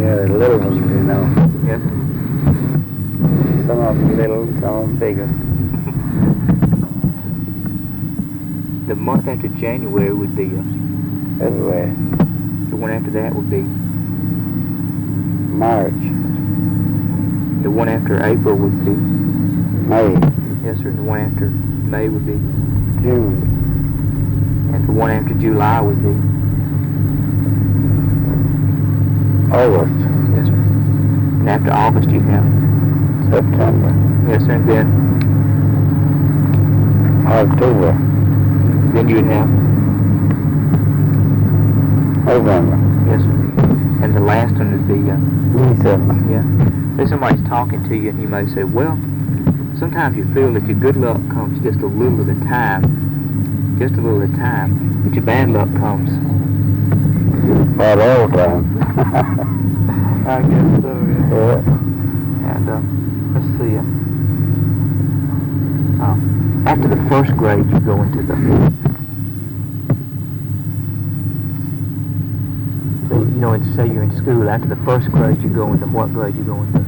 Yeah, the little ones, you know. Yes. Some of them little, some of them bigger. The month after January would be, February, the one after that would be, March, the one after April would be, May, yes sir, the one after May would be, June, and the one after July would be, August, yes sir, and after August you have, September, yes sir, and October, then you would have, November, yes sir, and the last one would be, December. yeah. Say somebody's talking to you and you may say, well, sometimes you feel that your good luck comes just a little at a time, but your bad luck comes. About all the time. I guess so, yeah. Yeah. And, let's see, after the first grade you go into the, so, you know, say you're in school, after the first grade you go into what grade you go into?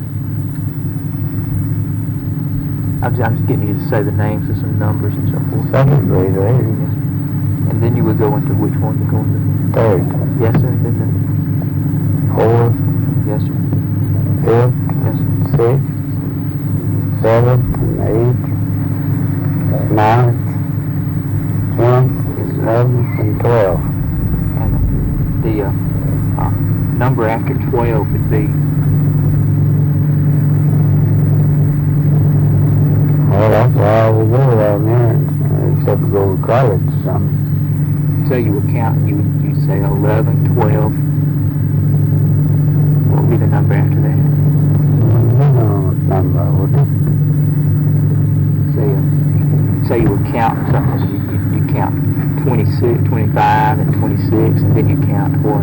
I'm just getting you to say the names of some numbers and so forth. Second grade, right? Yes. And then you would go into which one? You go into Third, yes sir. Then fourth, yes sir. fifth, Yes sir. sixth, seventh, and eighth, ninth, 10th, 11th, and 12th. And the number after 12 would be, Well, that's all we go down there, except to go to college or something. so you would count, you'd say 11, 12. What would be the number after that? No number, would it? Say you would count something, you count 26, 25, and 26, and then you count what?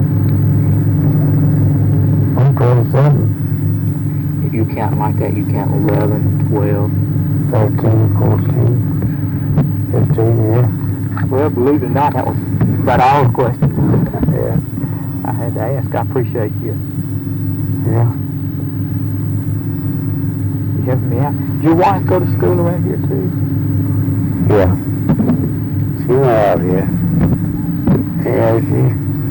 I'm 27, If you count like that, you count 11, 12. 13, 14, 15, yeah. Well, believe it or not, that was about all the questions Yeah, I had to ask. I appreciate you yeah. helping me out. Did your wife go to school around here too? Yeah. She went out here. Yeah, she's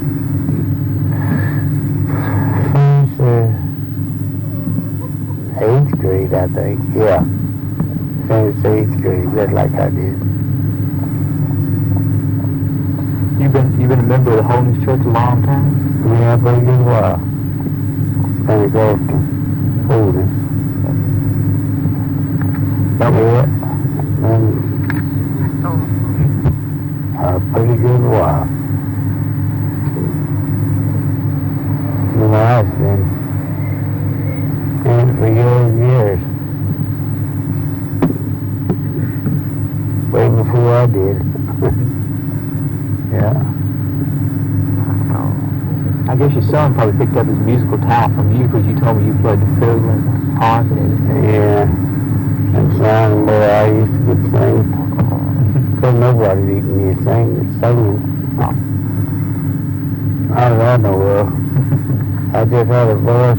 8th grade, I think. Yeah. Finished 8th grade, just like I did. You've been a member of the Holiness Church a long time? Yeah, pretty good while. Pentecostal holiness. Yeah. And a pretty good while. The life's been in it for years and years. Way before I did. Yeah. I guess your son probably picked up his musical talent from you because you told me you played the fiddle and the harp and everything. Yeah. And sang, boy, I used to get sing. Because nobody needed me to sing, it's singing. How did I know? Well, I just had a voice.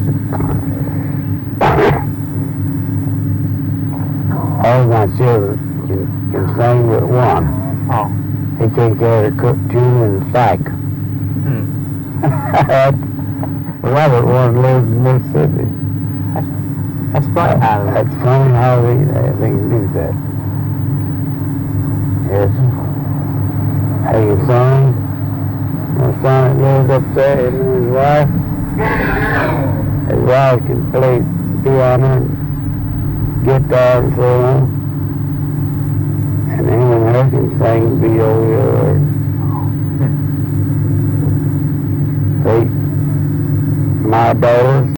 All my children can sing but one. Oh. He can't carry a cook tune and psych. Robert one lives in Mississippi. That's funny how That's funny how they can do that. Yes. Hey, your son? My son lives up there and his wife can play piano and guitar and so on. And him and her can sing B.O.E.R. My daughters